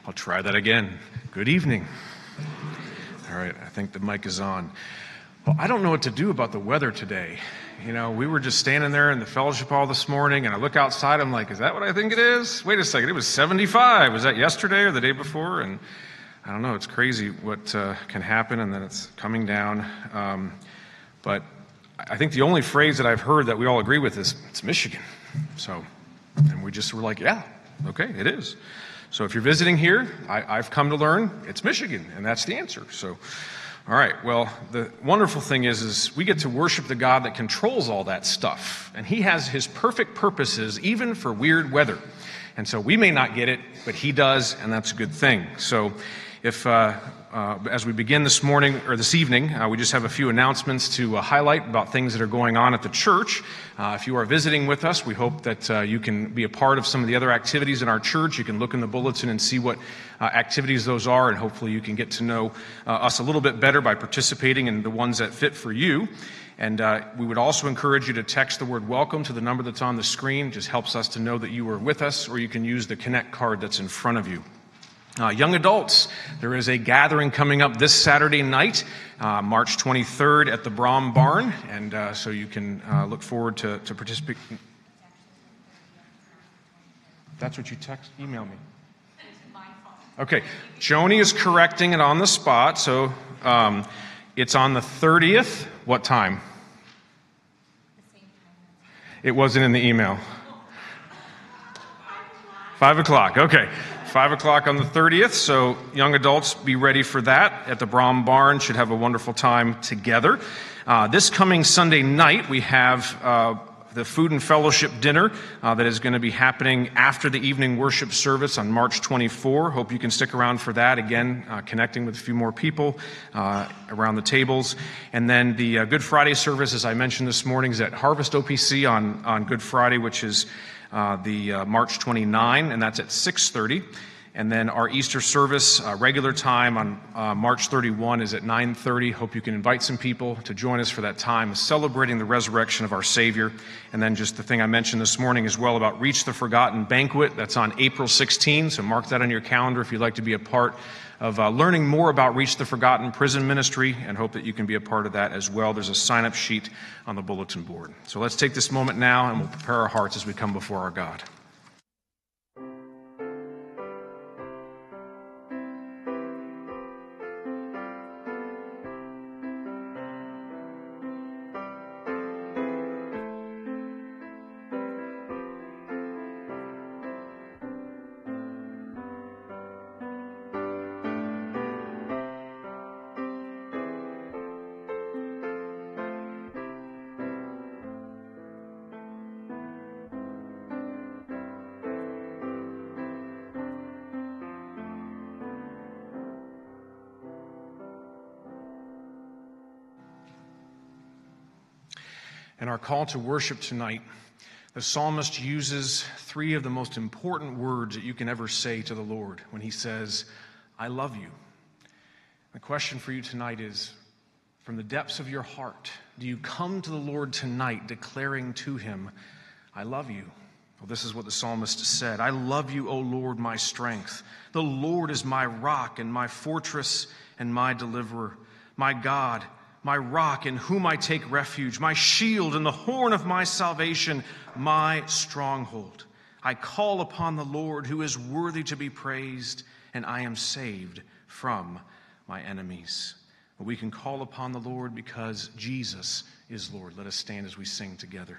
I'll try that again. Good evening. All right, I think the mic is on. Well, I don't know what to do about the weather today. You know, we were just standing there in the fellowship hall this morning, and I look outside, I'm like, is that what I think it is? Wait a second, it was 75. Was that yesterday or the day before? And I don't know, it's crazy what can happen, and then it's coming down. But I think the only phrase that I've heard that we all agree with is, it's Michigan. So, and we just were like, yeah, okay, it is. So if you're visiting here, I've come to learn it's Michigan, and that's the answer. So, all right, well, the wonderful thing is we get to worship the God that controls all that stuff. And he has his perfect purposes, even for weird weather. And so we may not get it, but he does, and that's a good thing. So if, as we begin this morning, or this evening, we just have a few announcements to highlight about things that are going on at the church. If you are visiting with us, we hope that you can be a part of some of the other activities in our church. You can look in the bulletin and see what activities those are, and hopefully you can get to know us a little bit better by participating in the ones that fit for you. And we would also encourage you to text the word welcome to the number that's on the screen. It just helps us to know that you are with us, or you can use the Connect card that's in front of you. Young adults, there is a gathering coming up this Saturday night, March 23rd at the Brom Barn, and so you can look forward to participating. That's what you email me. Okay, Joni is correcting it on the spot, so it's on the 30th. What time? It wasn't in the email. 5 o'clock, okay. 5 o'clock on the 30th, so young adults, be ready for that at the Brom Barn. Should have a wonderful time together. This coming Sunday night, we have the Food and Fellowship Dinner that is going to be happening after the evening worship service on March 24. Hope you can stick around for that. Again, connecting with a few more people around the tables. And then the Good Friday service, as I mentioned this morning, is at Harvest OPC on Good Friday, which is the March 29, and that's at 6:30. And then our Easter service, regular time on March 31 is at 9:30. Hope you can invite some people to join us for that time, celebrating the resurrection of our Savior. And then just the thing I mentioned this morning as well about Reach the Forgotten banquet. That's on April 16, so mark that on your calendar if you'd like to be a part of learning more about Reach the Forgotten prison ministry, and hope that you can be a part of that as well. There's a sign-up sheet on the bulletin board. So let's take this moment now, and we'll prepare our hearts as we come before our God. In our call to worship tonight, the psalmist uses three of the most important words that you can ever say to the Lord when he says, I love you. The question for you tonight is, from the depths of your heart, do you come to the Lord tonight declaring to him, I love you? Well, this is what the psalmist said. I love you, O Lord, my strength. The Lord is my rock and my fortress and my deliverer, my God, my rock in whom I take refuge, my shield and the horn of my salvation, my stronghold. I call upon the Lord who is worthy to be praised, and I am saved from my enemies. But we can call upon the Lord because Jesus is Lord. Let us stand as we sing together.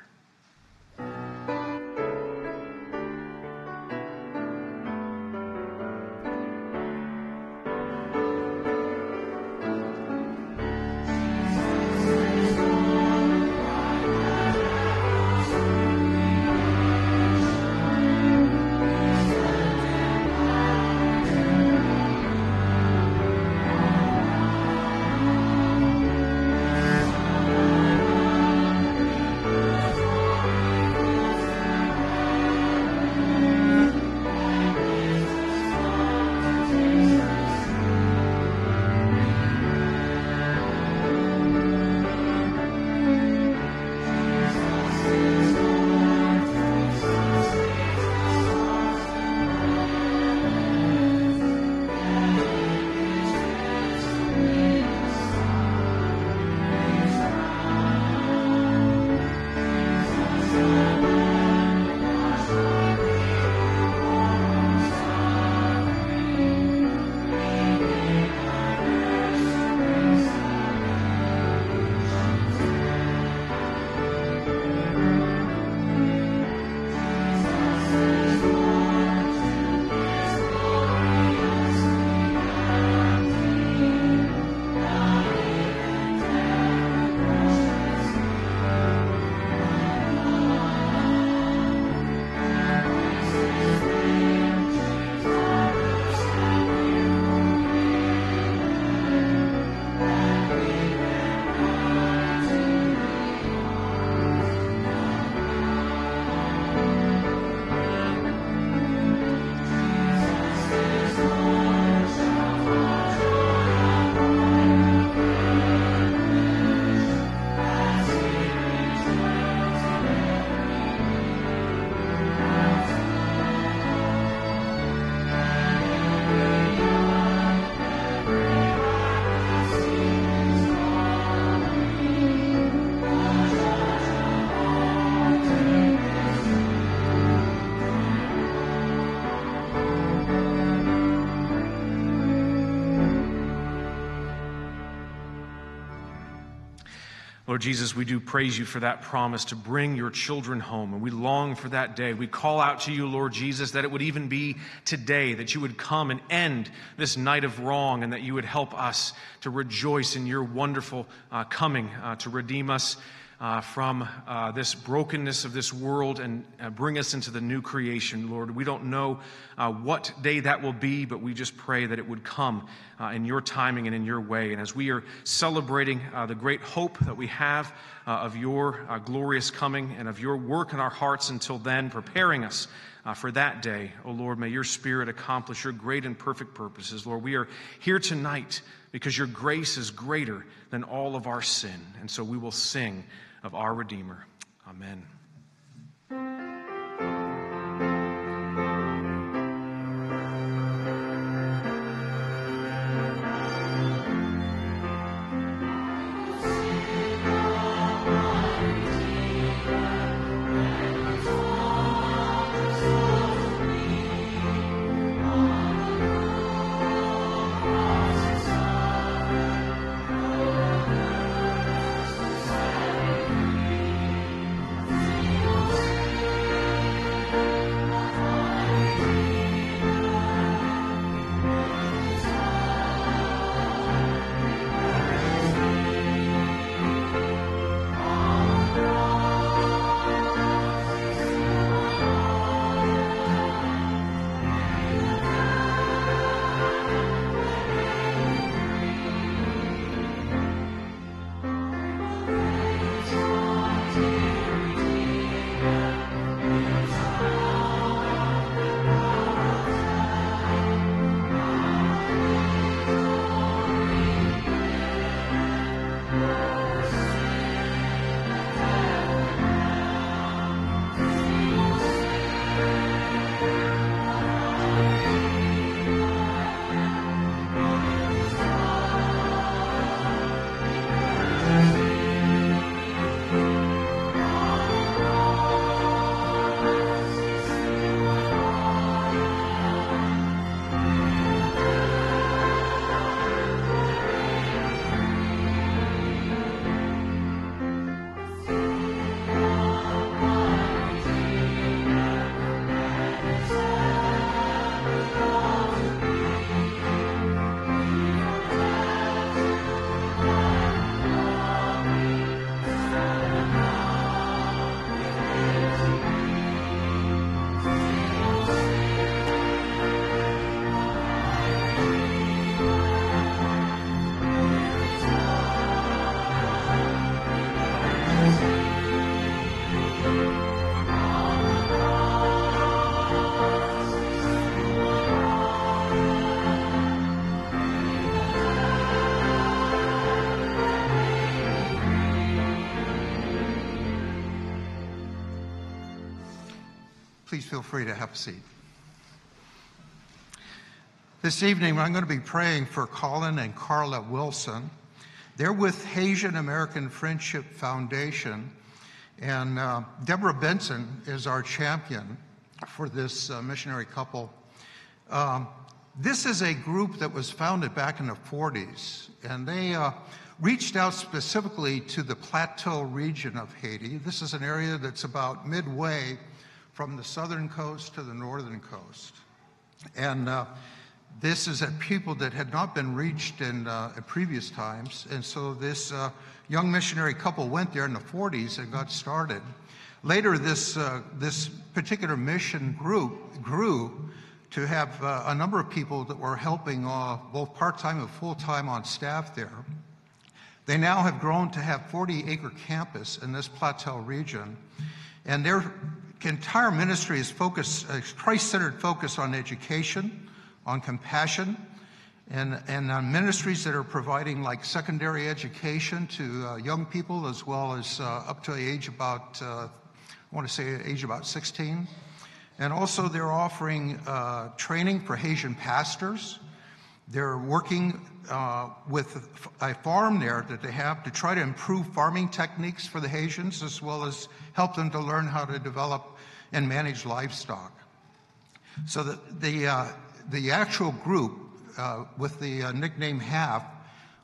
Lord Jesus, we do praise you for that promise to bring your children home, and we long for that day. We call out to you, Lord Jesus, that it would even be today, that you would come and end this night of wrong, and that you would help us to rejoice in your wonderful coming to redeem us from this brokenness of this world and bring us into the new creation, Lord. We don't know what day that will be, but we just pray that it would come in your timing and in your way. And as we are celebrating the great hope that we have of your glorious coming and of your work in our hearts until then, preparing us for that day, oh Lord, may your Spirit accomplish your great and perfect purposes. Lord, we are here tonight because your grace is greater than all of our sin. And so we will sing of our Redeemer. Amen. Please feel free to have a seat. This evening, I'm going to be praying for Colin and Carla Wilson. They're with Haitian American Friendship Foundation, and Deborah Benson is our champion for this missionary couple. This is a group that was founded back in the 40s, and they reached out specifically to the Plateau region of Haiti. This is an area that's about midway from the southern coast to the northern coast. And this is at people that had not been reached in previous times. And so this young missionary couple went there in the 40s and got started. Later, this particular mission group grew to have a number of people that were helping both part-time and full-time on staff there. They now have grown to have 40-acre campus in this Plateau region. And their entire ministry is focused, a Christ-centered focus on education, on compassion, and on ministries that are providing like secondary education to young people as well as up to the age about, I want to say age about 16. And also they're offering training for Haitian pastors. They're working with a farm there that they have to try to improve farming techniques for the Haitians as well as help them to learn how to develop and manage livestock. So the actual group with the nickname HAF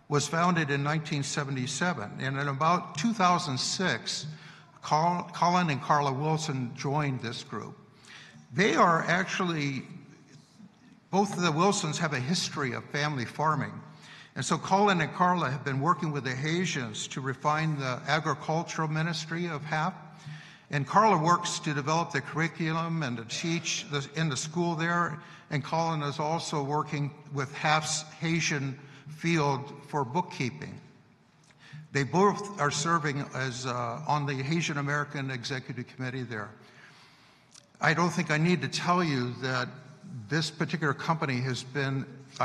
was founded in 1977. And in about 2006, Colin and Carla Wilson joined this group. They are actually, both of the Wilsons have a history of family farming. And so Colin and Carla have been working with the Haitians to refine the agricultural ministry of HAP. And Carla works to develop the curriculum and to teach in the school there. And Colin is also working with HAP's Haitian field for bookkeeping. They both are serving as on the Haitian American Executive Committee there. I don't think I need to tell you that this particular country has been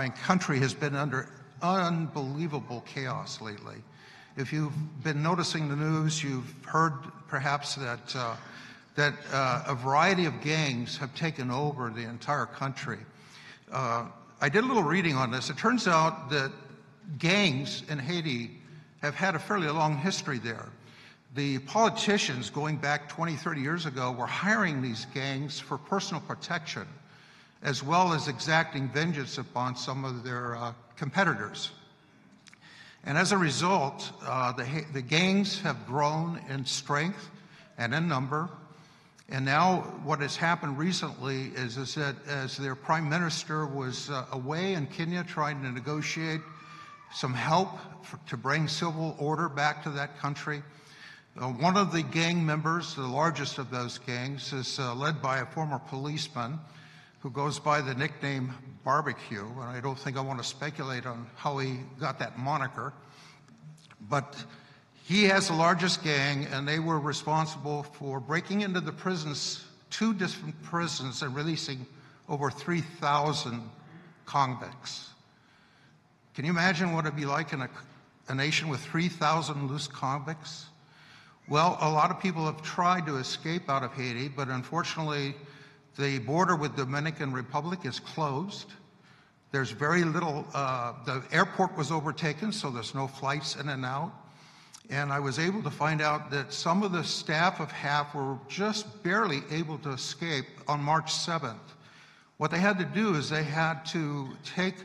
under unbelievable chaos lately. If you've been noticing the news, you've heard perhaps that a variety of gangs have taken over the entire country. I did a little reading on this. It turns out that gangs in Haiti have had a fairly long history there. The politicians going back 20, 30 years ago were hiring these gangs for personal protection, as well as exacting vengeance upon some of their competitors. And as a result, the gangs have grown in strength and in number. And now what has happened recently is that as their prime minister was away in Kenya trying to negotiate some help to bring civil order back to that country, one of the gang members, the largest of those gangs, is led by a former policeman who goes by the nickname Barbecue. And I don't think I want to speculate on how he got that moniker. But he has the largest gang, and they were responsible for breaking into the prisons, 2 different prisons, and releasing over 3,000 convicts. Can you imagine what it'd be like in a nation with 3,000 loose convicts? Well, a lot of people have tried to escape out of Haiti, but unfortunately, the border with the Dominican Republic is closed. There's very little, the airport was overtaken, so there's no flights in and out. And I was able to find out that some of the staff of HAP were just barely able to escape on March 7th. What they had to do is they had to take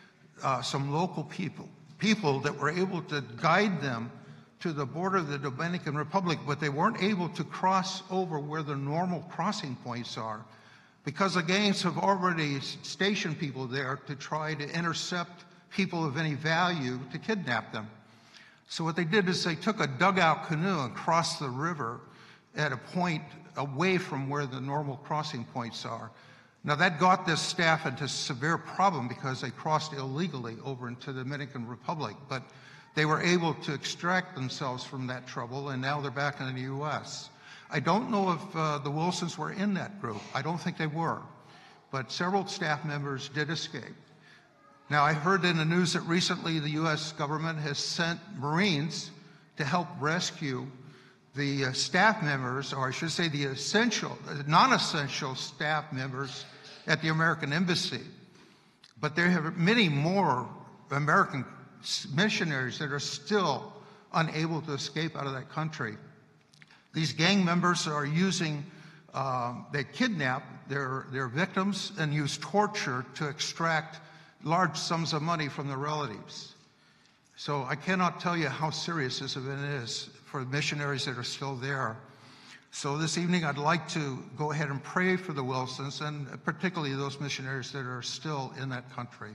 some local people that were able to guide them to the border of the Dominican Republic, but they weren't able to cross over where the normal crossing points are, because the gangs have already stationed people there to try to intercept people of any value to kidnap them. So what they did is they took a dugout canoe and crossed the river at a point away from where the normal crossing points are. Now that got this staff into severe problem because they crossed illegally over into the Dominican Republic, but they were able to extract themselves from that trouble, and now they're back in the U.S. I don't know if the Wilsons were in that group. I don't think they were, but several staff members did escape. Now, I heard in the news that recently the U.S. government has sent Marines to help rescue the staff members, or I should say the non-essential staff members at the American Embassy. But there have many more American missionaries that are still unable to escape out of that country. These gang members are using, they kidnap their victims and use torture to extract large sums of money from their relatives. So I cannot tell you how serious this event is for missionaries that are still there. So this evening I'd like to go ahead and pray for the Wilsons, and particularly those missionaries that are still in that country.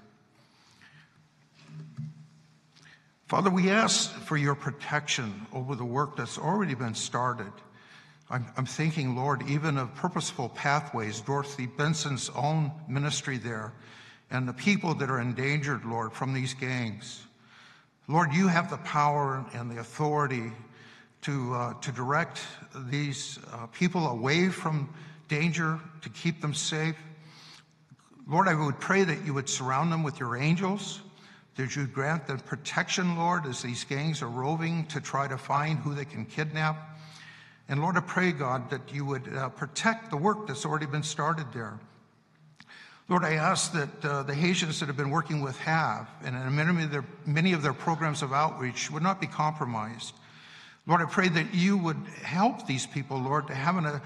Father, we ask for your protection over the work that's already been started. I'm thinking, Lord, even of Purposeful Pathways, Dorothy Benson's own ministry there, and the people that are endangered, Lord, from these gangs. Lord, you have the power and the authority to direct these people away from danger, to keep them safe. Lord, I would pray that you would surround them with your angels, that you grant them protection, Lord, as these gangs are roving to try to find who they can kidnap. And Lord, I pray, God, that you would protect the work that's already been started there. Lord, I ask that the Haitians that have been working with HAP and many of their programs of outreach would not be compromised. Lord, I pray that you would help these people, Lord, to have an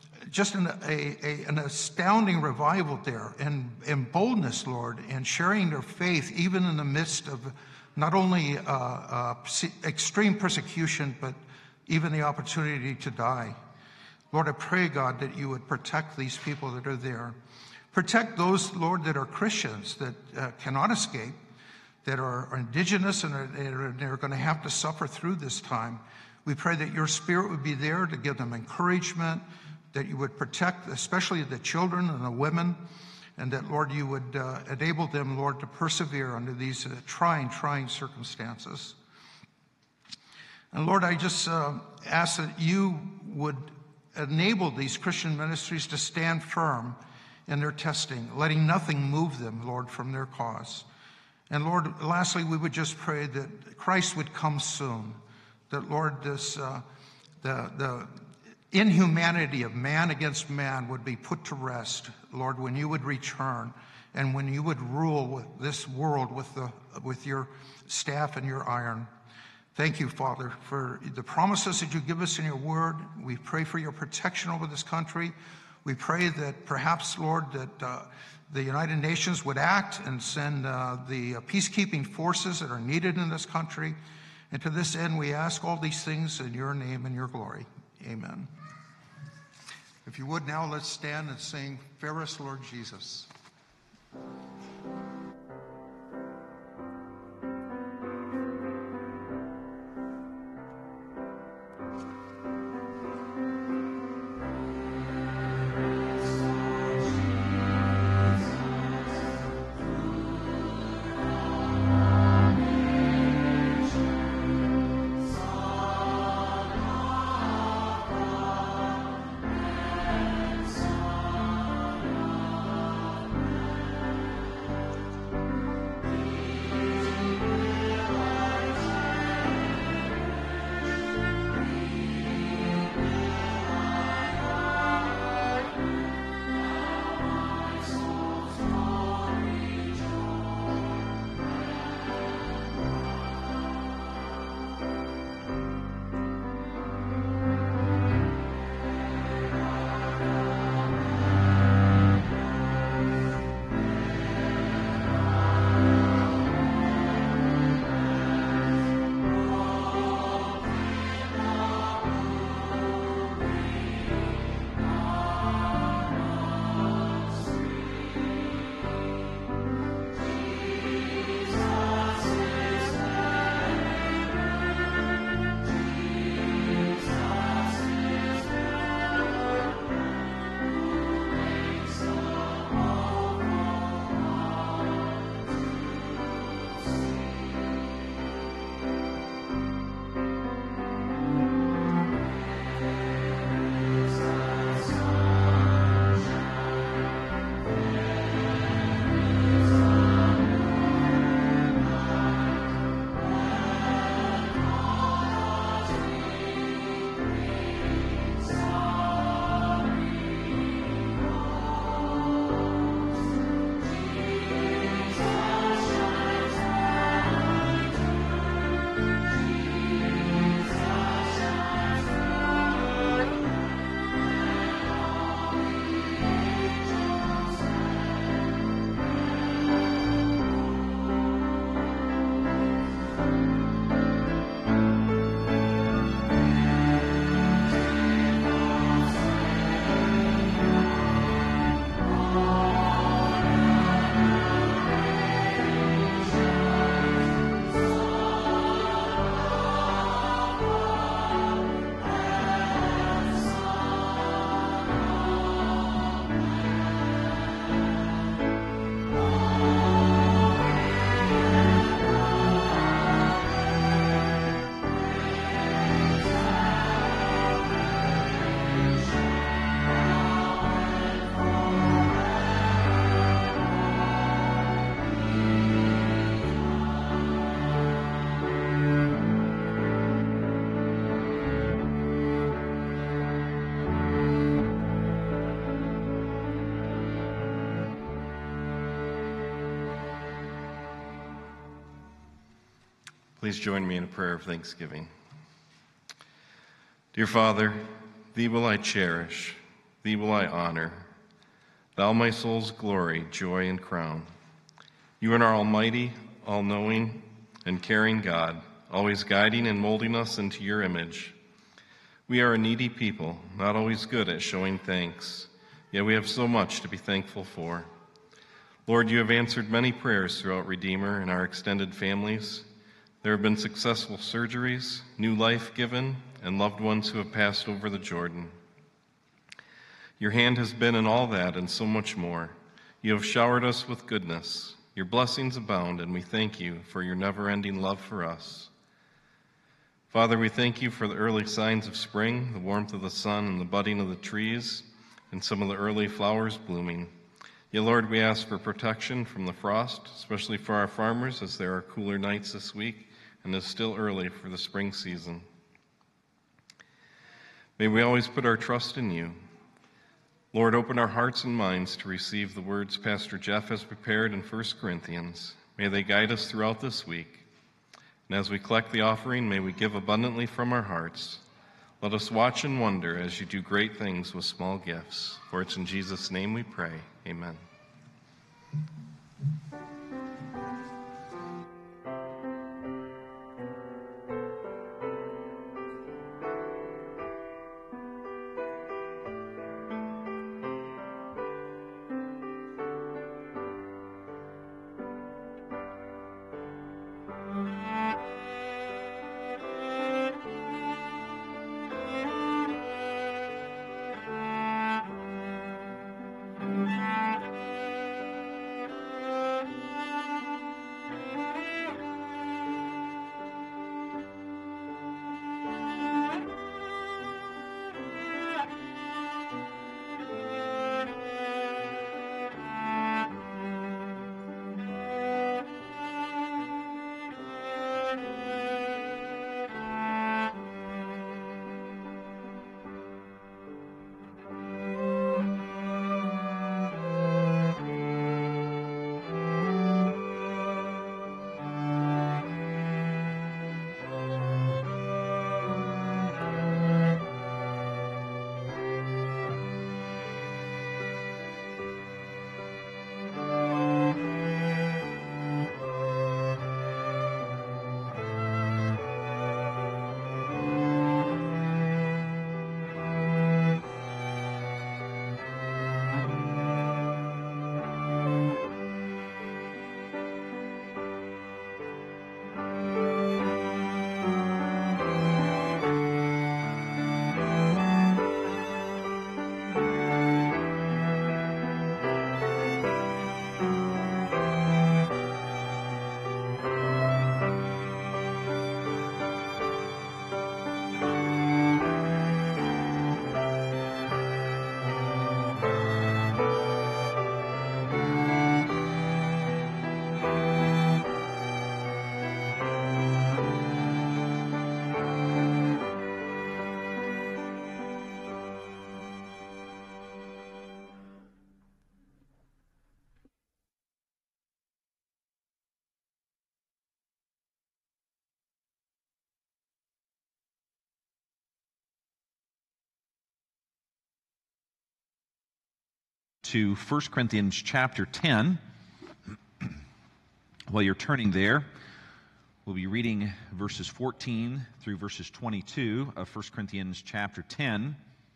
astounding revival there and boldness, Lord, and sharing their faith even in the midst not only extreme persecution, but even the opportunity to die. Lord, I pray, God, that you would protect these people that are there. Protect those, Lord, that are Christians that cannot escape, that are indigenous and are going to have to suffer through this time. We pray that your Spirit would be there to give them encouragement, that you would protect especially the children and the women, and that, Lord, you would enable them, Lord, to persevere under these trying circumstances. And Lord, I just ask that you would enable these Christian ministries to stand firm in their testing, letting nothing move them, Lord, from their cause. And Lord, lastly, we would just pray that Christ would come soon, that, Lord, this the inhumanity of man against man would be put to rest, Lord, when you would return and when you would rule with this world with your staff and your iron. Thank you, Father, for the promises that you give us in your word. We pray for your protection over this country. We pray that perhaps, Lord, that the United Nations would act and send the peacekeeping forces that are needed in this country. And to this end, we ask all these things in your name and your glory. Amen. If you would now, let's stand and sing, "Fairest Lord Jesus." Please join me in a prayer of thanksgiving. Dear Father, thee will I cherish, thee will I honor, thou my soul's glory, joy, and crown. You are almighty, all-knowing, and caring God, always guiding and molding us into your image. We are a needy people, not always good at showing thanks, yet we have so much to be thankful for. Lord, you have answered many prayers throughout Redeemer and our extended families. There have been successful surgeries, new life given, and loved ones who have passed over the Jordan. Your hand has been in all that and so much more. You have showered us with goodness. Your blessings abound, and we thank you for your never-ending love for us. Father, we thank you for the early signs of spring, the warmth of the sun and the budding of the trees, and some of the early flowers blooming. Yet, Lord, we ask for protection from the frost, especially for our farmers as there are cooler nights this week and it's still early for the spring season. May we always put our trust in you. Lord, open our hearts and minds to receive the words Pastor Jeff has prepared in 1 Corinthians. May they guide us throughout this week. And as we collect the offering, may we give abundantly from our hearts. Let us watch and wonder as you do great things with small gifts. For it's in Jesus' name we pray. Amen. To 1 Corinthians chapter 10. While you're turning there, we'll be reading verses 14 through verses 22 of 1 Corinthians chapter 10.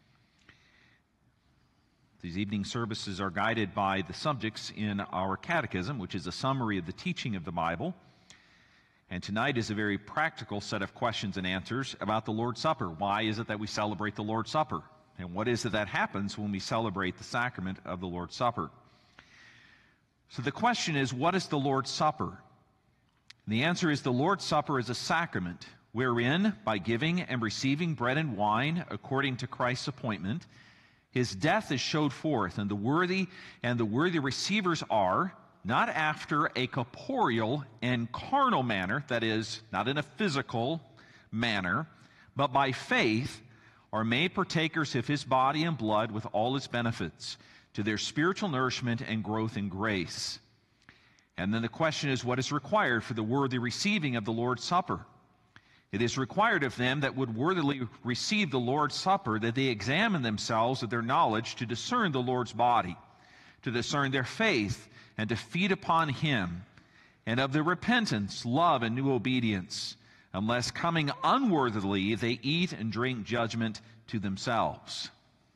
These evening services are guided by the subjects in our catechism, which is a summary of the teaching of the Bible. And tonight is a very practical set of questions and answers about the Lord's Supper. Why is it that we celebrate the Lord's Supper? And what is it that happens when we celebrate the sacrament of the Lord's Supper? So the question is, what is the Lord's Supper? And the answer is the Lord's Supper is a sacrament wherein, by giving and receiving bread and wine according to Christ's appointment, his death is showed forth, and the worthy receivers are, not after a corporeal and carnal manner, that is, not in a physical manner, but by faith, are made partakers of his body and blood with all its benefits, to their spiritual nourishment and growth in grace. And then the question is, what is required for the worthy receiving of the Lord's Supper? It is required of them that would worthily receive the Lord's Supper that they examine themselves of their knowledge to discern the Lord's body, to discern their faith, and to feed upon him, and of the repentance, love, and new obedience, unless coming unworthily they eat and drink judgment to themselves.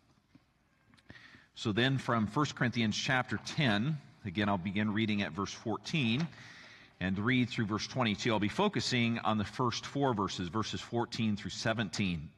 So then from 1 Corinthians chapter 10, again I'll begin reading at verse 14 and read through verse 22. I'll be focusing on the first four verses, verses 14 through 17.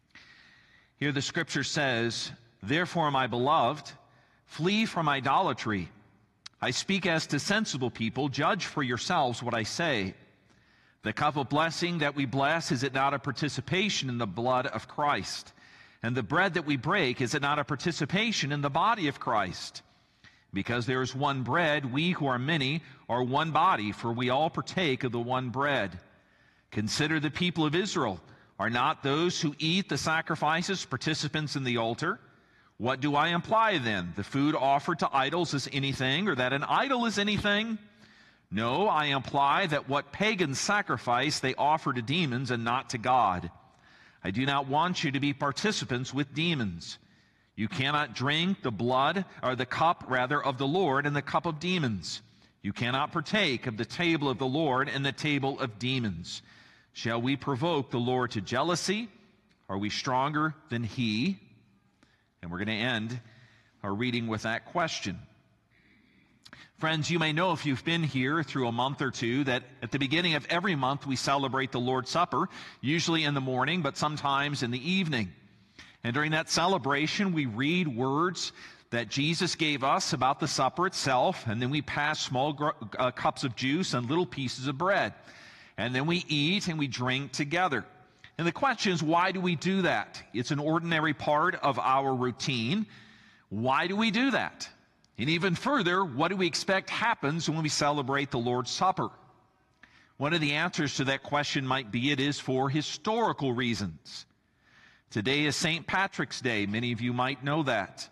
Here the scripture says, "Therefore, my beloved, flee from idolatry. I speak as to sensible people. Judge for yourselves what I say. The cup of blessing that we bless, is it not a participation in the blood of Christ? And the bread that we break, is it not a participation in the body of Christ? Because there is one bread, we who are many are one body, for we all partake of the one bread. Consider the people of Israel. Are not those who eat the sacrifices participants in the altar? What do I imply then? The food offered to idols is anything, or that an idol is anything? No, I imply that what pagans sacrifice they offer to demons and not to God. I do not want you to be participants with demons. You cannot drink the blood, or the cup, rather, of the Lord and the cup of demons. You cannot partake of the table of the Lord and the table of demons. Shall we provoke the Lord to jealousy? Are we stronger than He?" And we're going to end our reading with that question. Friends, you may know if you've been here through a month or two that at the beginning of every month we celebrate the Lord's Supper, usually in the morning, but sometimes in the evening. And during that celebration, we read words that Jesus gave us about the supper itself, and then we pass small cups of juice and little pieces of bread. And then we eat and we drink together. And the question is, why do we do that? It's an ordinary part of our routine. Why do we do that? And even further, what do we expect happens when we celebrate the Lord's Supper? One of the answers to that question might be it is for historical reasons. Today is St. Patrick's Day. Many of you might know that.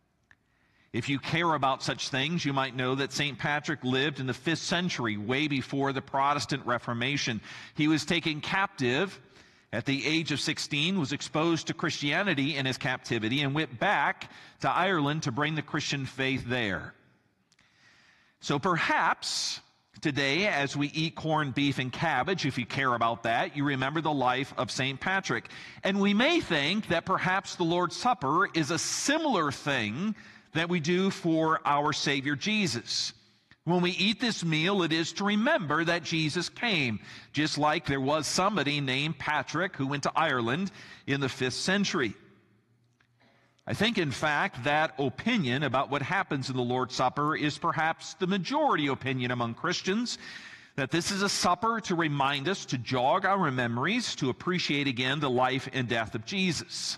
If you care about such things, you might know that St. Patrick lived in the 5th century, way before the Protestant Reformation. He was taken captive at the age of 16, was exposed to Christianity in his captivity, and went back to Ireland to bring the Christian faith there. So perhaps today, as we eat corned beef and cabbage, if you care about that, you remember the life of St. Patrick. And we may think that perhaps the Lord's Supper is a similar thing that we do for our Savior Jesus. When we eat this meal, it is to remember that Jesus came, just like there was somebody named Patrick who went to Ireland in the 5th century. I think, in fact, that opinion about what happens in the Lord's Supper is perhaps the majority opinion among Christians, that this is a supper to remind us, to jog our memories, to appreciate again the life and death of Jesus.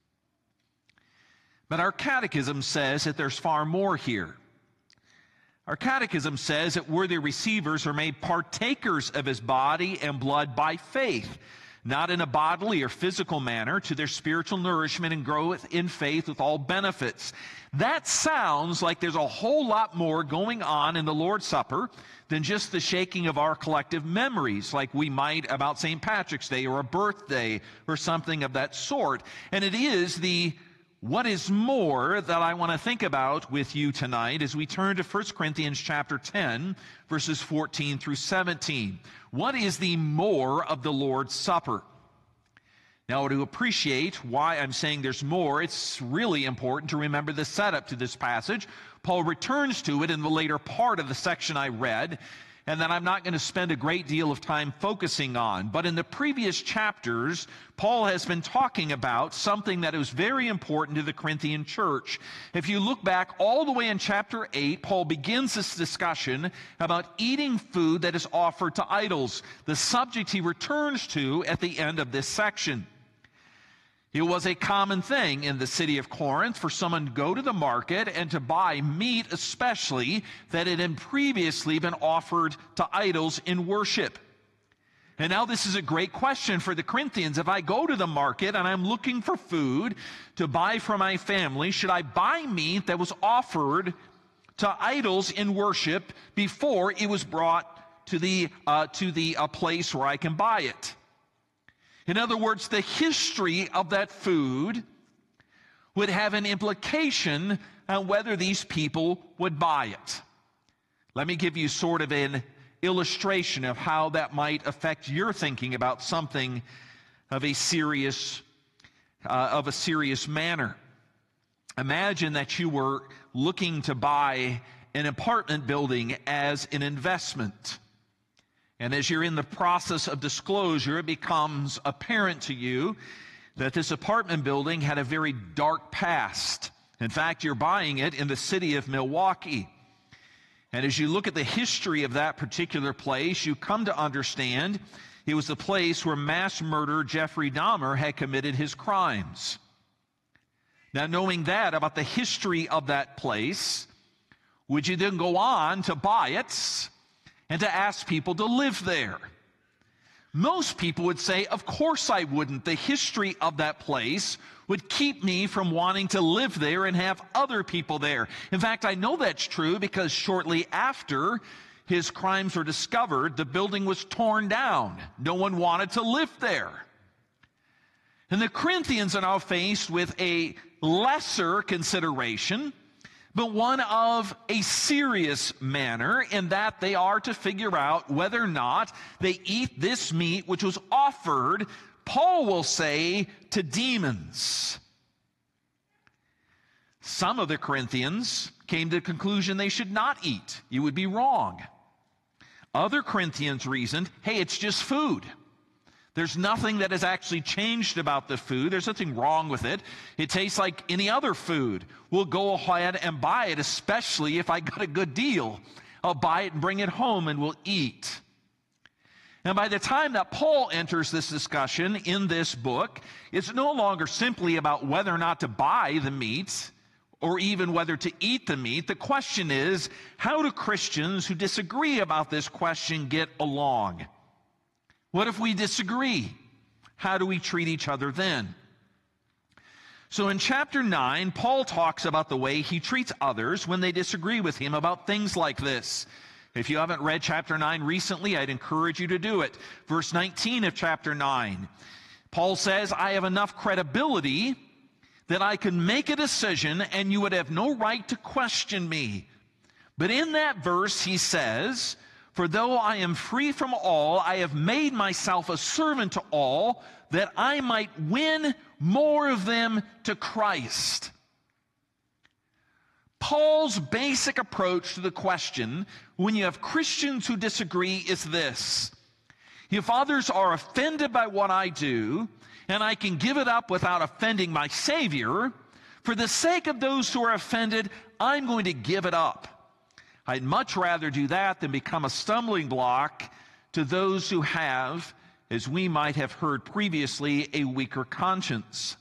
But our catechism says that there's far more here. Our catechism says that worthy receivers are made partakers of his body and blood by faith, not in a bodily or physical manner, to their spiritual nourishment and growth in faith with all benefits. That sounds like there's a whole lot more going on in the Lord's Supper than just the shaking of our collective memories, like we might about St. Patrick's Day or a birthday or something of that sort. And it is the what is more that I want to think about with you tonight as we turn to 1 Corinthians chapter 10, verses 14 through 17. What is the more of the Lord's Supper? Now, to appreciate why I'm saying there's more, it's really important to remember the setup to this passage. Paul returns to it in the later part of the section I read, and that I'm not going to spend a great deal of time focusing on. But in the previous chapters, Paul has been talking about something that is very important to the Corinthian church. If you look back all the way in chapter 8, Paul begins this discussion about eating food that is offered to idols, the subject he returns to at the end of this section. It was a common thing in the city of Corinth for someone to go to the market and to buy meat especially that had previously been offered to idols in worship. And now this is a great question for the Corinthians. If I go to the market and I'm looking for food to buy for my family, should I buy meat that was offered to idols in worship before it was brought to the place where I can buy it? In other words, the history of that food would have an implication on whether these people would buy it. Let me give you sort of an illustration of how that might affect your thinking about something of a serious manner. Imagine that you were looking to buy an apartment building as an investment. And as you're in the process of disclosure, it becomes apparent to you that this apartment building had a very dark past. In fact, you're buying it in the city of Milwaukee. And as you look at the history of that particular place, you come to understand it was the place where mass murderer Jeffrey Dahmer had committed his crimes. Now, knowing that about the history of that place, would you then go on to buy it and to ask people to live there? Most people would say, of course I wouldn't. The history of that place would keep me from wanting to live there and have other people there. In fact, I know that's true because shortly after his crimes were discovered, the building was torn down. No one wanted to live there. And the Corinthians are now faced with a lesser consideration, but one of a serious manner, in that they are to figure out whether or not they eat this meat which was offered, Paul will say, to demons. Some of the Corinthians came to the conclusion they should not eat. You would be wrong. Other Corinthians reasoned, hey, it's just food. There's nothing that has actually changed about the food. There's nothing wrong with it. It tastes like any other food. We'll go ahead and buy it, especially if I got a good deal. I'll buy it and bring it home and we'll eat. And by the time that Paul enters this discussion in this book, it's no longer simply about whether or not to buy the meat or even whether to eat the meat. The question is, how do Christians who disagree about this question get along? What if we disagree? How do we treat each other then? So in chapter 9, Paul talks about the way he treats others when they disagree with him about things like this. If you haven't read chapter 9 recently, I'd encourage you to do it. Verse 19 of chapter 9, Paul says, I have enough credibility that I can make a decision and you would have no right to question me. But in that verse, he says, for though I am free from all, I have made myself a servant to all, that I might win more of them to Christ. Paul's basic approach to the question, when you have Christians who disagree, is this: if others are offended by what I do, and I can give it up without offending my Savior, for the sake of those who are offended, I'm going to give it up. I'd much rather do that than become a stumbling block to those who have, as we might have heard previously, a weaker conscience.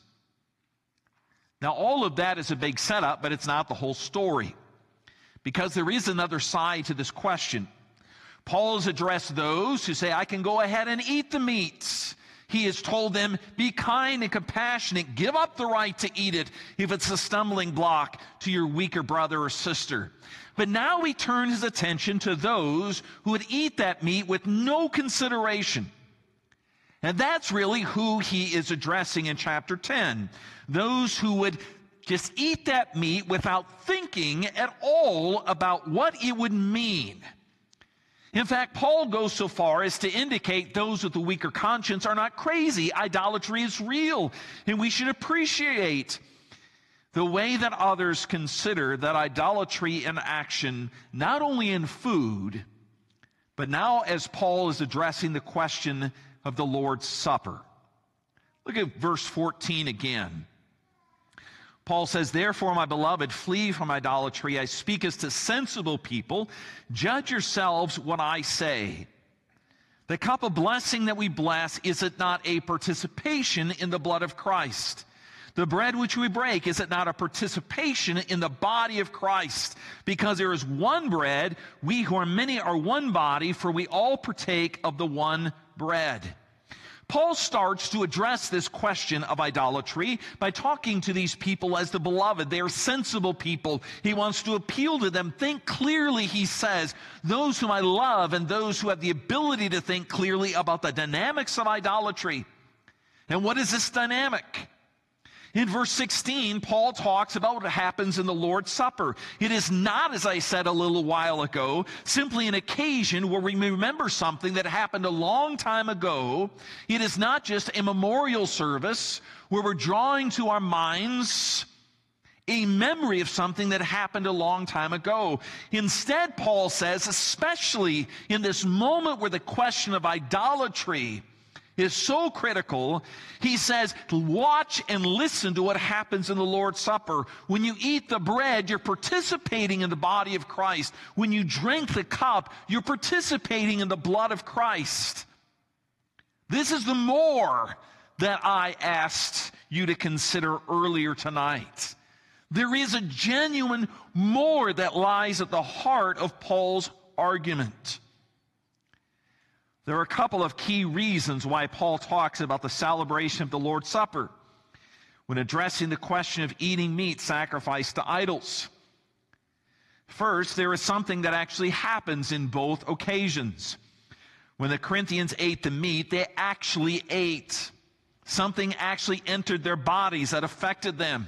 Now, all of that is a big setup, but it's not the whole story, because there is another side to this question. Paul has addressed those who say, I can go ahead and eat the meat. He has told them, be kind and compassionate. Give up the right to eat it if it's a stumbling block to your weaker brother or sister. But now he turns his attention to those who would eat that meat with no consideration. And that's really who he is addressing in chapter 10. Those who would just eat that meat without thinking at all about what it would mean. In fact, Paul goes so far as to indicate those with a weaker conscience are not crazy. Idolatry is real, and we should appreciate the way that others consider that idolatry in action, not only in food, but now as Paul is addressing the question of the Lord's Supper. Look at verse 14 again. Paul says, therefore, my beloved, flee from idolatry. I speak as to sensible people. Judge yourselves what I say. The cup of blessing that we bless, is it not a participation in the blood of Christ? The bread which we break, is it not a participation in the body of Christ? Because there is one bread, we who are many are one body, for we all partake of the one bread. Paul starts to address this question of idolatry by talking to these people as the beloved. They are sensible people. He wants to appeal to them. Think clearly, he says, those whom I love and those who have the ability to think clearly about the dynamics of idolatry. And what is this dynamic? In verse 16, Paul talks about what happens in the Lord's Supper. It is not, as I said a little while ago, simply an occasion where we remember something that happened a long time ago. It is not just a memorial service where we're drawing to our minds a memory of something that happened a long time ago. Instead, Paul says, especially in this moment where the question of idolatry is so critical, he says, watch and listen to what happens in the Lord's Supper. When you eat the bread, you're participating in the body of Christ. When you drink the cup, you're participating in the blood of Christ. This is the more that I asked you to consider earlier tonight. There is a genuine more that lies at the heart of Paul's argument. There are a couple of key reasons why Paul talks about the celebration of the Lord's Supper when addressing the question of eating meat sacrificed to idols. First, there is something that actually happens in both occasions. When the Corinthians ate the meat, they actually ate. Something actually entered their bodies that affected them.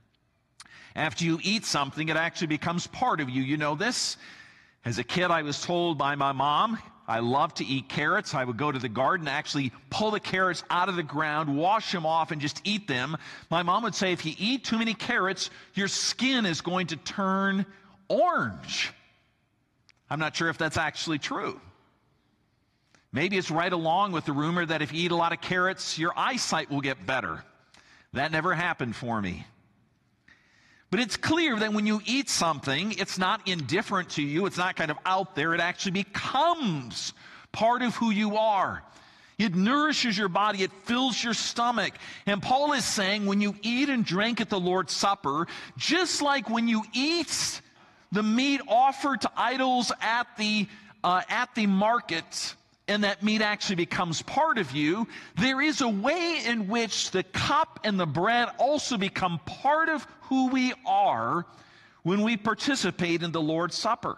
After you eat something, it actually becomes part of you. You know this? As a kid, I was told by my mom, I loved to eat carrots. I would go to the garden, actually pull the carrots out of the ground, wash them off, and just eat them. My mom would say, if you eat too many carrots, your skin is going to turn orange. I'm not sure if that's actually true. Maybe it's right along with the rumor that if you eat a lot of carrots, your eyesight will get better. That never happened for me. But it's clear that when you eat something, it's not indifferent to you. It's not kind of out there. It actually becomes part of who you are. It nourishes your body. It fills your stomach. And Paul is saying when you eat and drink at the Lord's Supper, just like when you eat the meat offered to idols at the market, and that meat actually becomes part of you, there is a way in which the cup and the bread also become part of who we are when we participate in the Lord's Supper.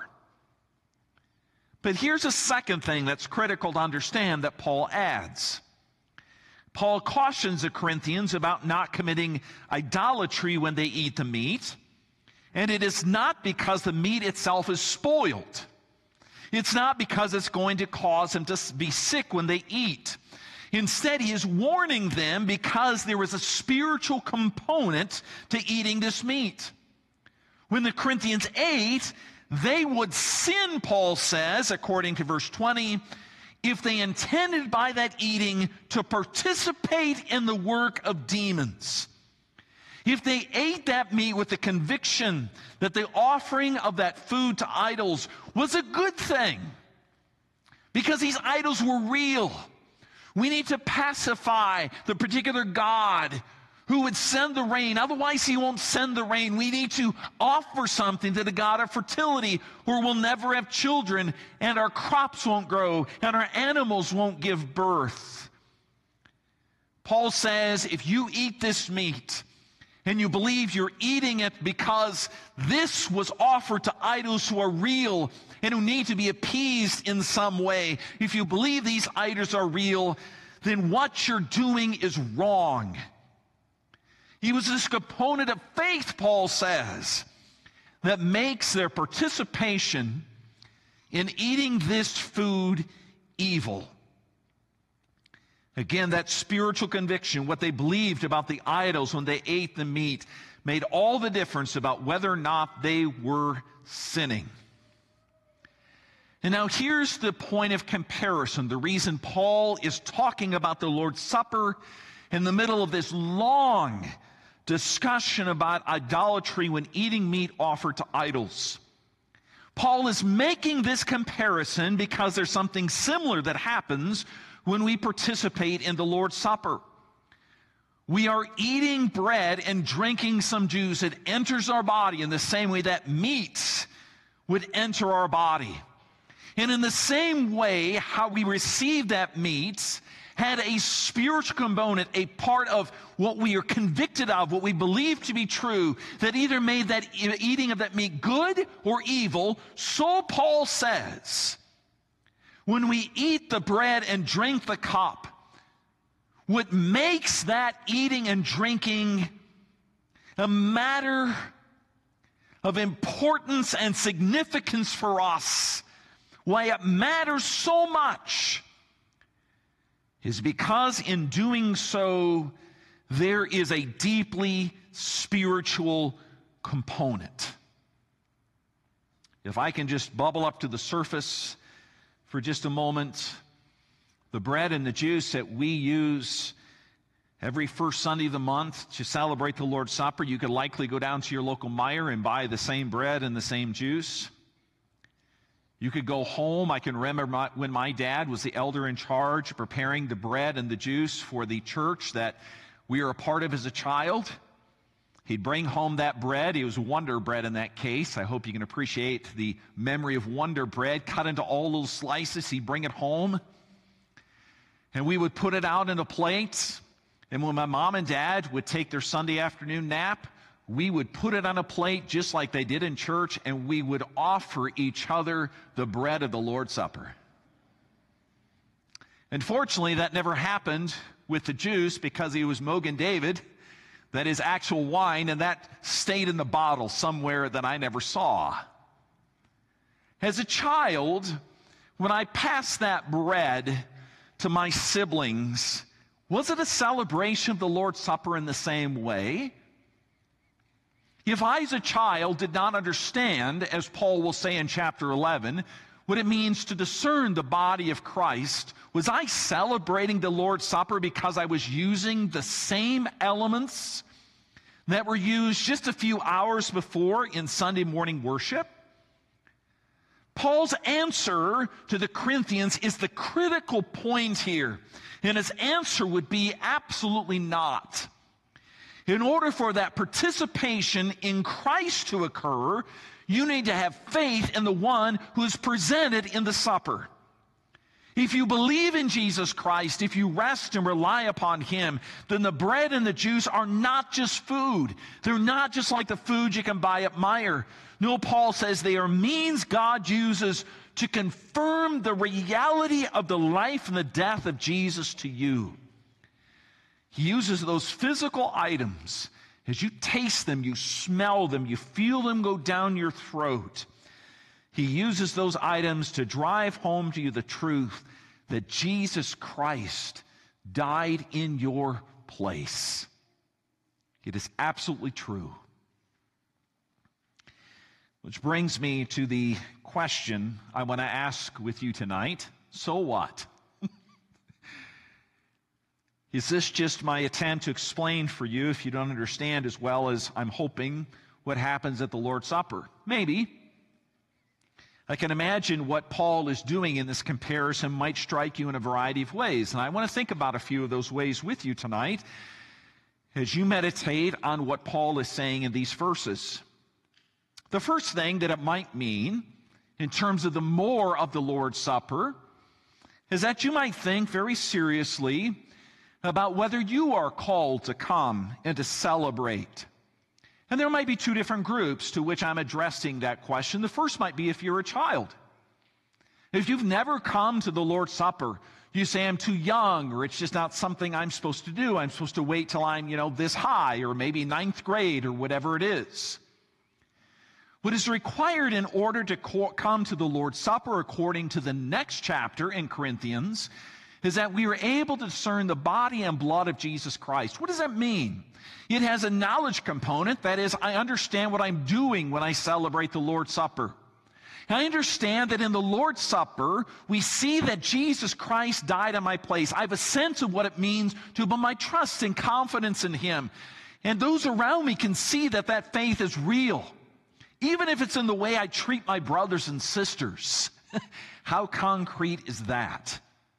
But here's a second thing that's critical to understand that Paul adds. Paul cautions the Corinthians about not committing idolatry when they eat the meat, and it is not because the meat itself is spoiled. It's not because it's going to cause them to be sick when they eat. Instead, he is warning them because there is a spiritual component to eating this meat. When the Corinthians ate, they would sin, Paul says, according to verse 20, if they intended by that eating to participate in the work of demons. If they ate that meat with the conviction that the offering of that food to idols was a good thing, because these idols were real. We need to pacify the particular God who would send the rain. Otherwise, he won't send the rain. We need to offer something to the God of fertility, or we'll never have children, and our crops won't grow, and our animals won't give birth. Paul says, if you eat this meat, and you believe you're eating it because this was offered to idols who are real and who need to be appeased in some way, if you believe these idols are real, then what you're doing is wrong. He was this component of faith, Paul says, that makes their participation in eating this food evil. Again, that spiritual conviction, what they believed about the idols when they ate the meat, made all the difference about whether or not they were sinning. And now here's the point of comparison, the reason Paul is talking about the Lord's Supper in the middle of this long discussion about idolatry when eating meat offered to idols. Paul is making this comparison because there's something similar that happens when we participate in the Lord's Supper. We are eating bread and drinking some juice. It enters our body in the same way that meat would enter our body. And in the same way, how we receive that meat had a spiritual component, a part of what we are convicted of, what we believe to be true, that either made that eating of that meat good or evil. So Paul says, when we eat the bread and drink the cup, what makes that eating and drinking a matter of importance and significance for us, why it matters so much, is because in doing so, there is a deeply spiritual component. If I can just bubble up to the surface for just a moment, the bread and the juice that we use every first Sunday of the month to celebrate the Lord's Supper, you could likely go down to your local Meijer and buy the same bread and the same juice. You could go home. I can remember when my dad was the elder in charge preparing the bread and the juice for the church that we were a part of as a child. He'd bring home that bread. It was Wonder Bread in that case. I hope you can appreciate the memory of Wonder Bread, cut into all little slices. He'd bring it home, and we would put it out in a plate. And when my mom and dad would take their Sunday afternoon nap, we would put it on a plate just like they did in church, and we would offer each other the bread of the Lord's Supper. Unfortunately, that never happened with the juice because he was Mogan David. That is actual wine, and that stayed in the bottle somewhere that I never saw. As a child, when I passed that bread to my siblings, was it a celebration of the Lord's Supper in the same way? If I, as a child, did not understand, as Paul will say in chapter 11, what it means to discern the body of Christ, was I celebrating the Lord's Supper because I was using the same elements that were used just a few hours before in Sunday morning worship? Paul's answer to the Corinthians is the critical point here, and his answer would be absolutely not. In order for that participation in Christ to occur, you need to have faith in the one who is presented in the supper. If you believe in Jesus Christ, if you rest and rely upon him, then the bread and the juice are not just food. They're not just like the food you can buy at Meijer. No, Paul says they are means God uses to confirm the reality of the life and the death of Jesus to you. He uses those physical items. As you taste them, you smell them, you feel them go down your throat. He uses those items to drive home to you the truth that Jesus Christ died in your place. It is absolutely true. Which brings me to the question I want to ask with you tonight. So what? Is this just my attempt to explain for you, if you don't understand as well as I'm hoping, what happens at the Lord's Supper? Maybe. I can imagine what Paul is doing in this comparison might strike you in a variety of ways. And I want to think about a few of those ways with you tonight as you meditate on what Paul is saying in these verses. The first thing that it might mean, in terms of the more of the Lord's Supper, is that you might think very seriously about whether you are called to come and to celebrate. And there might be two different groups to which I'm addressing that question. The first might be if you're a child. If you've never come to the Lord's Supper, you say, I'm too young, or it's just not something I'm supposed to do. I'm supposed to wait till I'm, this high, or maybe ninth grade, or whatever it is. What is required in order to come to the Lord's Supper, according to the next chapter in Corinthians, is that we are able to discern the body and blood of Jesus Christ. What does that mean? It has a knowledge component. That is, I understand what I'm doing when I celebrate the Lord's Supper. And I understand that in the Lord's Supper, we see that Jesus Christ died in my place. I have a sense of what it means to put my trust and confidence in him. And those around me can see that that faith is real, even if it's in the way I treat my brothers and sisters. How concrete is that?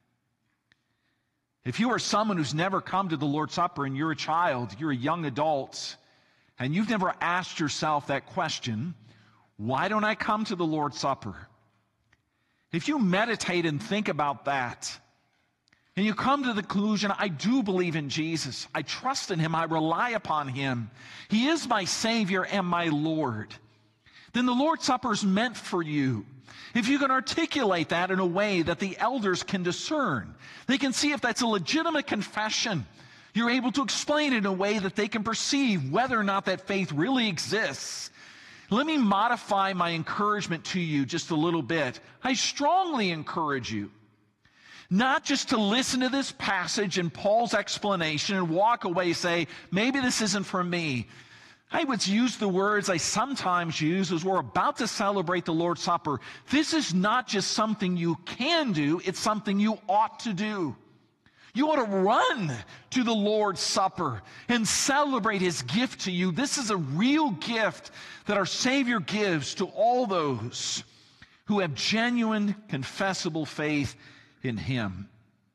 If you are someone who's never come to the Lord's Supper and you're a child, you're a young adult, and you've never asked yourself that question, why don't I come to the Lord's Supper? If you meditate and think about that, and you come to the conclusion, I do believe in Jesus, I trust in him, I rely upon him, he is my Savior and my Lord, then the Lord's Supper is meant for you. If you can articulate that in a way that the elders can discern, they can see if that's a legitimate confession. You're able to explain it in a way that they can perceive whether or not that faith really exists. Let me modify my encouragement to you just a little bit. I strongly encourage you not just to listen to this passage and Paul's explanation and walk away and say, maybe this isn't for me. I would use the words I sometimes use as we're about to celebrate the Lord's Supper. This is not just something you can do, it's something you ought to do. You ought to run to the Lord's Supper and celebrate His gift to you. This is a real gift that our Savior gives to all those who have genuine, confessable faith in Him.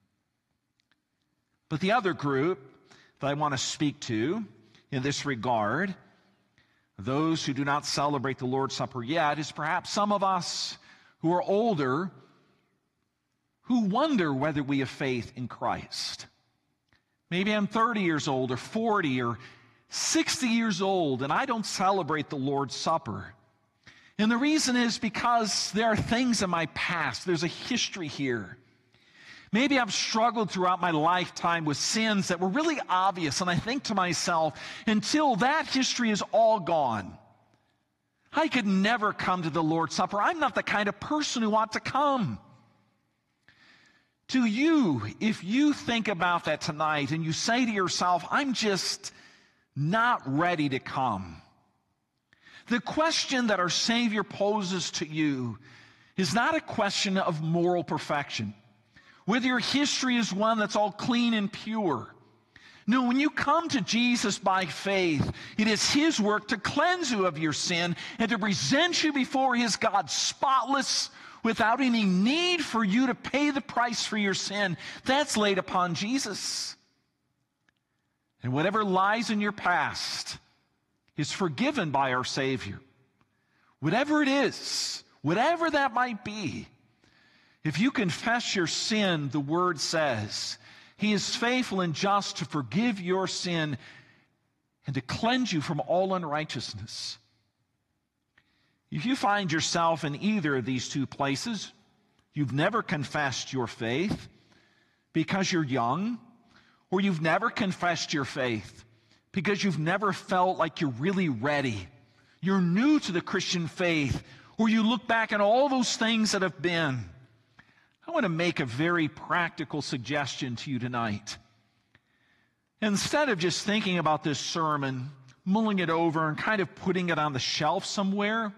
But the other group that I want to speak to in this regard, those who do not celebrate the Lord's Supper yet, is perhaps some of us who are older who wonder whether we have faith in Christ. Maybe I'm 30 years old or 40 or 60 years old and I don't celebrate the Lord's Supper. And the reason is because there are things in my past. There's a history here. Maybe I've struggled throughout my lifetime with sins that were really obvious, and I think to myself, until that history is all gone, I could never come to the Lord's Supper. I'm not the kind of person who ought to come. To you, if you think about that tonight and you say to yourself, I'm just not ready to come, the question that our Savior poses to you is not a question of moral perfection, whether your history is one that's all clean and pure. No, when you come to Jesus by faith, it is His work to cleanse you of your sin and to present you before His God spotless, without any need for you to pay the price for your sin. That's laid upon Jesus. And whatever lies in your past is forgiven by our Savior. Whatever it is, whatever that might be, if you confess your sin, the Word says, He is faithful and just to forgive your sin and to cleanse you from all unrighteousness. If you find yourself in either of these two places, you've never confessed your faith because you're young, or you've never confessed your faith because you've never felt like you're really ready. You're new to the Christian faith, or you look back at all those things that have been. I want to make a very practical suggestion to you tonight. Instead of just thinking about this sermon, mulling it over and kind of putting it on the shelf somewhere,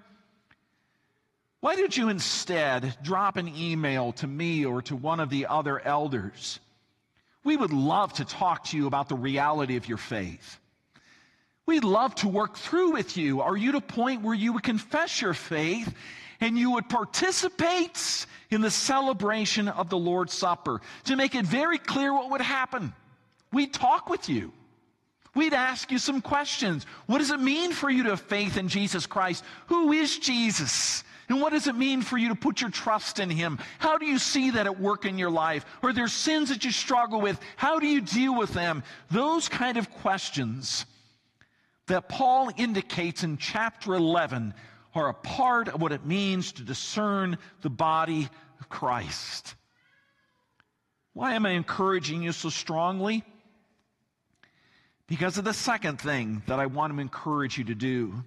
why don't you instead drop an email to me or to one of the other elders? We would love to talk to you about the reality of your faith. We'd love to work through with you. Are you at a point where you would confess your faith and you would participate in the celebration of the Lord's Supper? To make it very clear what would happen, we'd talk with you. We'd ask you some questions. What does it mean for you to have faith in Jesus Christ? Who is Jesus? And what does it mean for you to put your trust in Him? How do you see that at work in your life? Are there sins that you struggle with? How do you deal with them? Those kind of questions that Paul indicates in chapter 11 are a part of what it means to discern the body of Christ. Why am I encouraging you so strongly? Because of the second thing that I want to encourage you to do.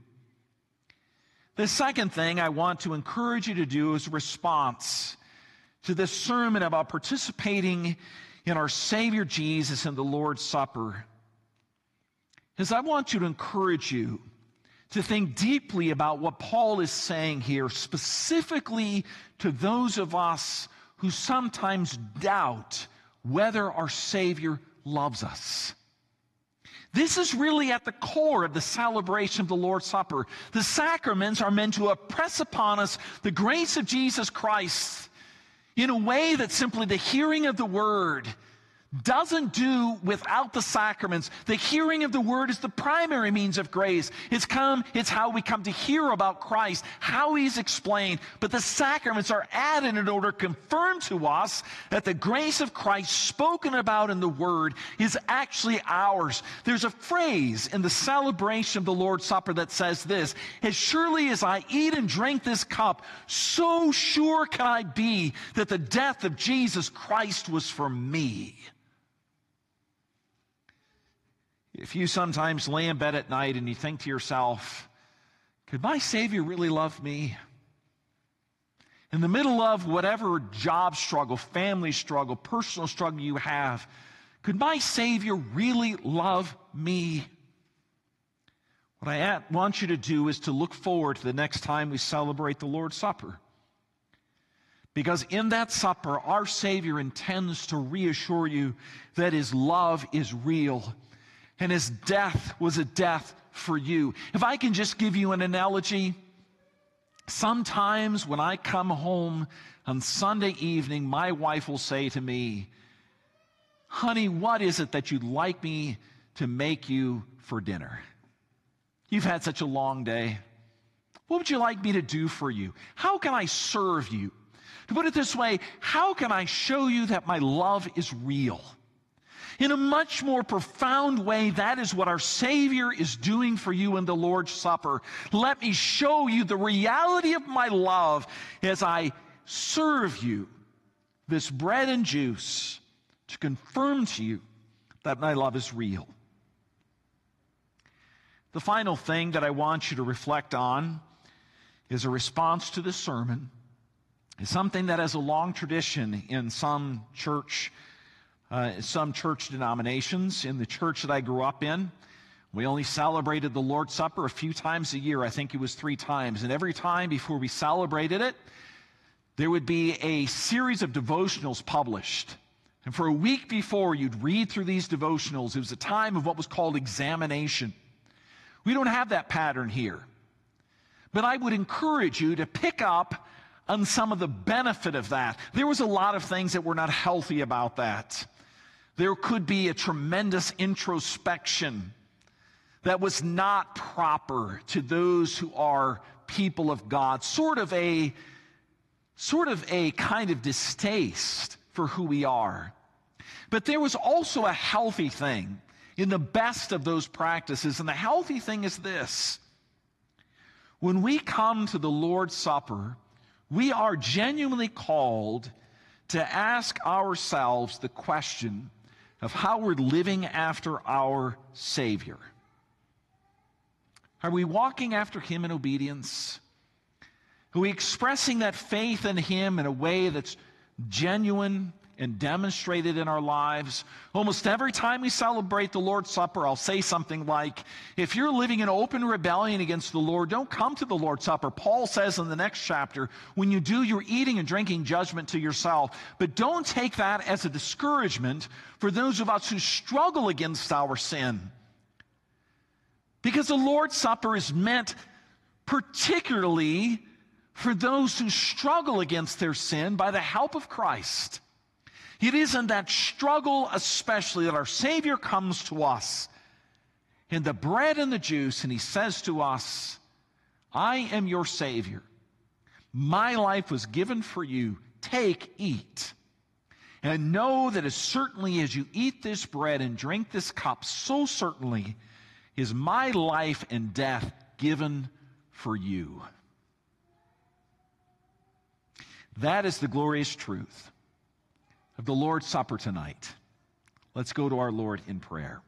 The second thing I want to encourage you to do is a response to this sermon about participating in our Savior Jesus and the Lord's Supper. Is I want you to encourage you to think deeply about what Paul is saying here, specifically to those of us who sometimes doubt whether our Savior loves us. This is really at the core of the celebration of the Lord's Supper. The sacraments are meant to impress upon us the grace of Jesus Christ in a way that simply the hearing of the Word doesn't do without the sacraments. The hearing of the Word is the primary means of grace. It's how we come to hear about Christ, how He's explained. But the sacraments are added in order to confirm to us that the grace of Christ spoken about in the Word is actually ours. There's a phrase in the celebration of the Lord's Supper that says this: as surely as I eat and drink this cup, so sure can I be that the death of Jesus Christ was for me. If you sometimes lay in bed at night and you think to yourself, could my Savior really love me? In the middle of whatever job struggle, family struggle, personal struggle you have, could my Savior really love me? What I want you to do is to look forward to the next time we celebrate the Lord's Supper. Because in that supper, our Savior intends to reassure you that His love is real and His death was a death for you. If I can just give you an analogy, sometimes when I come home on Sunday evening, my wife will say to me, honey, what is it that you'd like me to make you for dinner? You've had such a long day. What would you like me to do for you? How can I serve you? To put it this way, how can I show you that my love is real? In a much more profound way, that is what our Savior is doing for you in the Lord's Supper. Let me show you the reality of my love as I serve you this bread and juice to confirm to you that my love is real. The final thing that I want you to reflect on is a response to this sermon. It's something that has a long tradition in some church denominations. In the church that I grew up in, we only celebrated the Lord's Supper a few times a year. I think it was 3 times. And every time before we celebrated it, there would be a series of devotionals published. And for a week before, you'd read through these devotionals. It was a time of what was called examination. We don't have that pattern here. But I would encourage you to pick up on some of the benefit of that. There was a lot of things that were not healthy about that. There could be a tremendous introspection that was not proper to those who are people of God. Sort of a kind of distaste for who we are. But there was also a healthy thing in the best of those practices. And the healthy thing is this. When we come to the Lord's Supper, we are genuinely called to ask ourselves the question of how we're living after our Savior. Are we walking after Him in obedience? Are we expressing that faith in Him in a way that's genuine and demonstrated in our lives? Almost every time we celebrate the Lord's Supper, I'll say something like, if you're living in open rebellion against the Lord, don't come to the Lord's Supper. Paul says in the next chapter, when you do, you're eating and drinking judgment to yourself. But don't take that as a discouragement for those of us who struggle against our sin. Because the Lord's Supper is meant particularly for those who struggle against their sin by the help of Christ. It is in that struggle especially that our Savior comes to us in the bread and the juice, and He says to us, I am your Savior. My life was given for you. Take, eat. And know that as certainly as you eat this bread and drink this cup, so certainly is my life and death given for you. That is the glorious truth of the Lord's Supper tonight. Let's go to our Lord in prayer.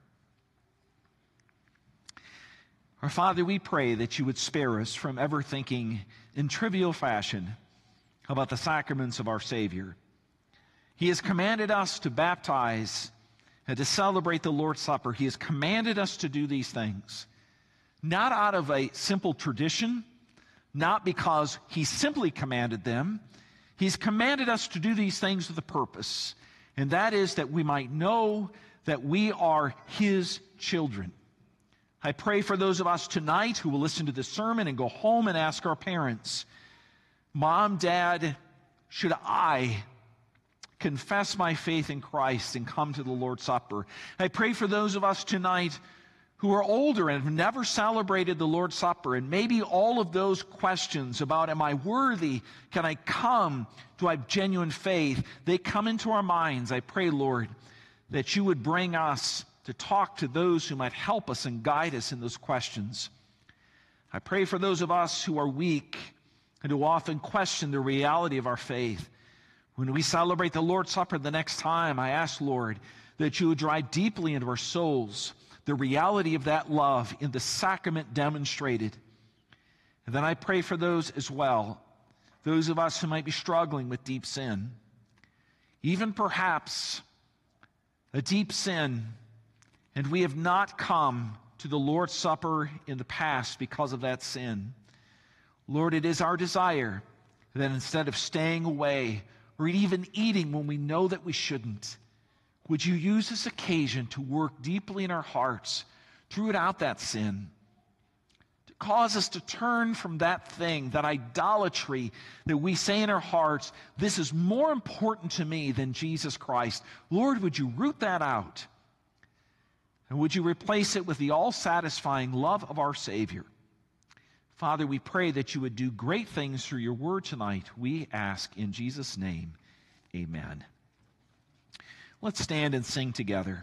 Our Father, we pray that you would spare us from ever thinking in trivial fashion about the sacraments of our Savior. He has commanded us to baptize and to celebrate the Lord's Supper. He has commanded us to do these things, not out of a simple tradition, not because He simply commanded them. He's commanded us to do these things with a purpose, and that is that we might know that we are His children. I pray for those of us tonight who will listen to this sermon and go home and ask our parents, Mom, Dad, should I confess my faith in Christ and come to the Lord's Supper? I pray for those of us tonight who are older and have never celebrated the Lord's Supper, and maybe all of those questions about, am I worthy? Can I come? Do I have genuine faith? They come into our minds. I pray, Lord, that you would bring us to talk to those who might help us and guide us in those questions. I pray for those of us who are weak and who often question the reality of our faith. When we celebrate the Lord's Supper the next time, I ask, Lord, that you would drive deeply into our souls the reality of that love in the sacrament demonstrated. And then I pray for those as well, those of us who might be struggling with deep sin, even perhaps a deep sin, and we have not come to the Lord's Supper in the past because of that sin. Lord, it is our desire that instead of staying away or even eating when we know that we shouldn't, would you use this occasion to work deeply in our hearts to root out that sin, to cause us to turn from that thing, that idolatry that we say in our hearts, this is more important to me than Jesus Christ. Lord, would you root that out? And would you replace it with the all-satisfying love of our Savior? Father, we pray that you would do great things through your word tonight. We ask in Jesus' name, amen. Let's stand and sing together.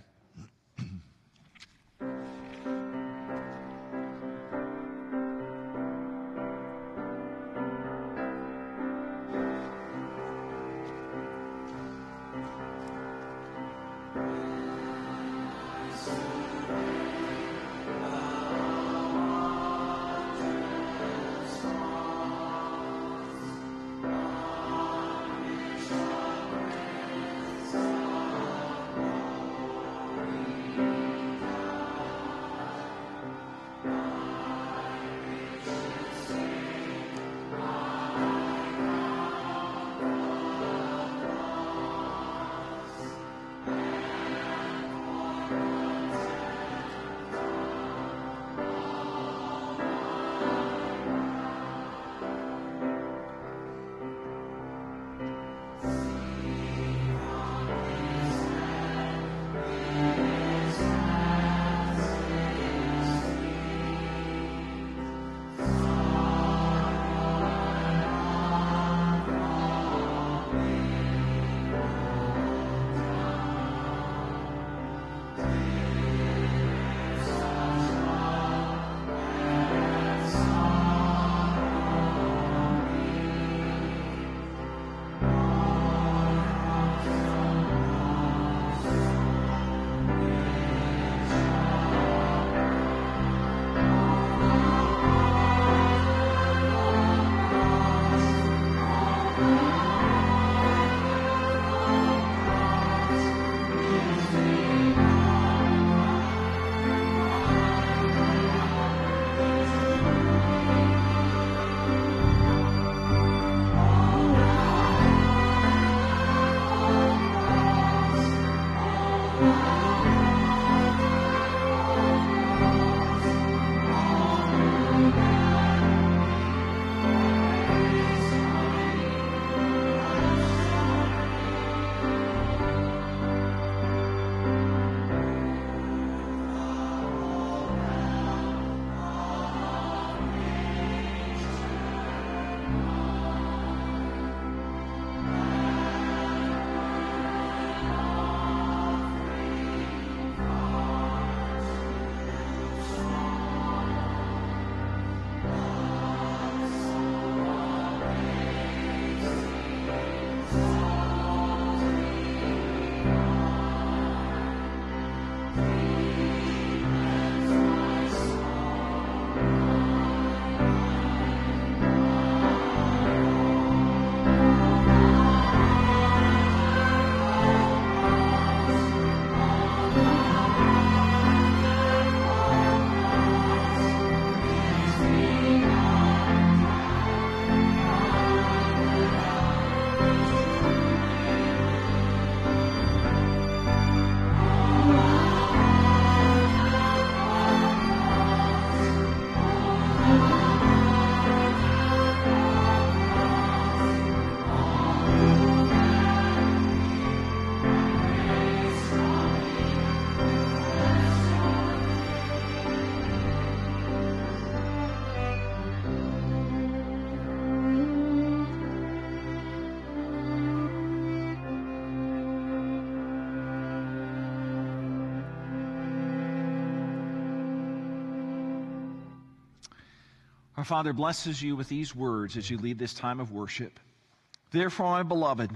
Our Father blesses you with these words as you lead this time of worship. Therefore, my beloved,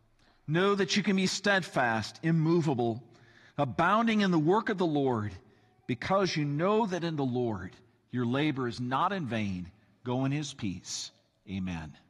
know that you can be steadfast, immovable, abounding in the work of the Lord, Because you know that in the Lord your labor is not in vain, go in his peace. Amen.